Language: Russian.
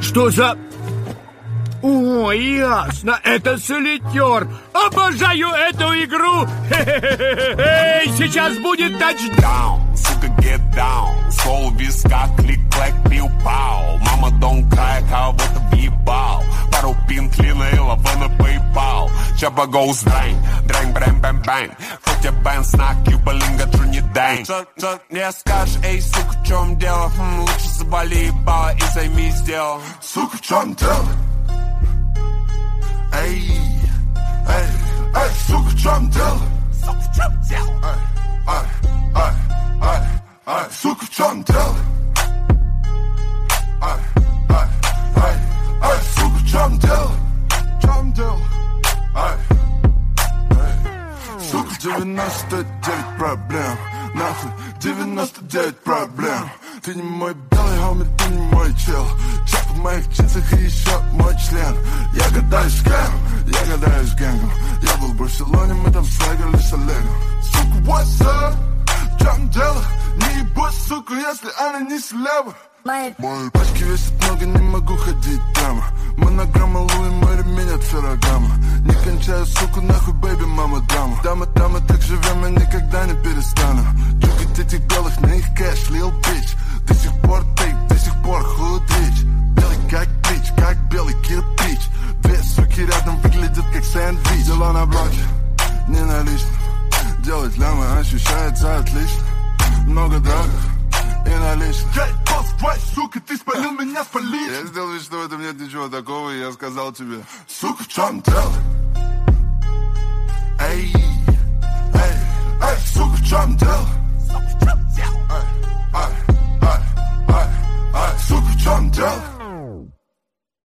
Что за... О, ясно, это солитер. Обожаю эту игру. Эй, сейчас будет тачдаун. Сука, get down. Сол в висках, клик-клэк, пиу-пау. Мама, don't cry, кого-то въебал. Пару пин, клина и лава на PayPal. Чаба goes bang, дрэнг, брэм, бэм, бэнг. Хотя бэн, снак, юбалинга, тру не дэнг. Что мне скажешь, эй, сука, в чем дело? Лучше заболи ебало и займись делом. Сука, в чем дело? Эй, эй, эй, сука, в чем дело? Сука, в чем дело? Ай, сука, в чем дело? Ай, сука, в чем дело? В чем дело? Сука, 99 проблем. Нахуй, 99 проблем. Ты не мой белый хоми, ты не мой чел. Чек в моих джинсах и еще мой член. Я гадаю с кем? Я гадаю с гэнгом. Я был в Барселоне, мы там слэгали с Олегом. Сука, what's up? В чем дело? Не ебать, сука, если она не слева. Мои пачки весят много, не могу ходить прямо. Монограмма Луи, мой ремень от Феррагама. Не кончаю, суку, нахуй, бэйби, мама, дама. Дама, так живем, я никогда не перестану. Чукать этих белых, на их кэш, лил бич. До сих пор тейк, до сих пор худрич. Белый как плич, как белый кирпич. Две суки рядом выглядят как сэндвич. Дела на блоке, не налично. Делать лямы ощущается отлично. Много драгов и налично. Сука, ты спалил меня с полицией. Я сделал вид, что в этом нет ничего такого, и я сказал тебе: сука, в чем дело? Эй, эй, эй, сука, в чем дело? Сука, в чем дело? Ай, сука, в чем дело?